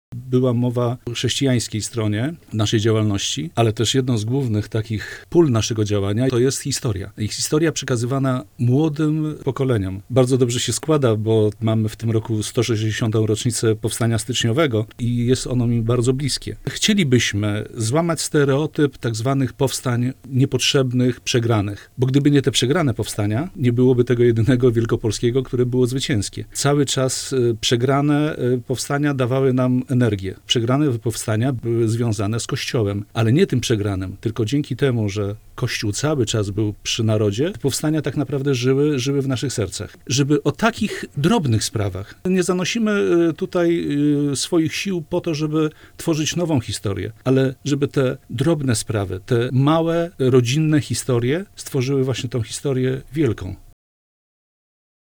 Była mowa o chrześcijańskiej stronie naszej działalności, ale też jedną z głównych takich pól naszego działania to jest historia. I historia przekazywana młodym pokoleniom. Bardzo dobrze się składa, bo mamy w tym roku 160. rocznicę Powstania Styczniowego i jest ono mi bardzo bliskie. Chcielibyśmy złamać stereotyp tak zwanych powstań niepotrzebnych, przegranych. Bo gdyby nie te przegrane powstania, nie byłoby tego jedynego wielkopolskiego, które było zwycięskie. Cały czas przegrane powstania dawały nam energię. Przegrane powstania były związane z Kościołem, ale nie tym przegranym, tylko dzięki temu, że Kościół cały czas był przy narodzie, powstania tak naprawdę żyły w naszych sercach. Żeby o takich drobnych sprawach nie zanosimy tutaj swoich sił po to, żeby tworzyć nową historię, ale żeby te drobne sprawy, te małe, rodzinne historie stworzyły właśnie tą historię wielką.